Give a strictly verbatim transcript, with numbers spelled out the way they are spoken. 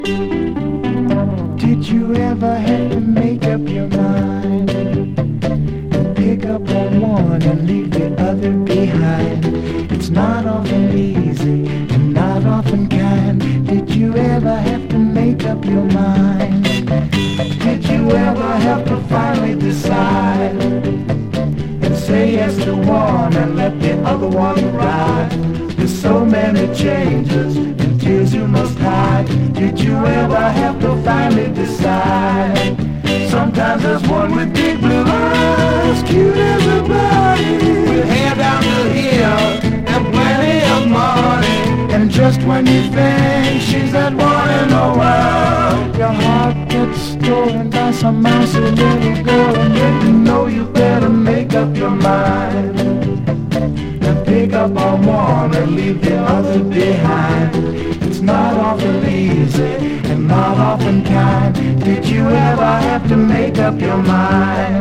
Did you ever have to make up your mind and pick up on one and leave the other behind? It's not often easy and not often kind. Did you ever have to make up your mind? Did you ever have to finally decide and say yes to one and let the other one ride? There's so many changes and tears you must hide. Did you ever have to finally decide? Sometimes there's one with big blue eyes, cute as a bunny, with hair down to here and plenty of money. And just when you think she's that one in the world, your heart gets stolen by some mousy little girl. And then you know you better make up your mind and pick up on one and leave the other behind. It's not often easy and not often kind. Did you ever have to make up your mind?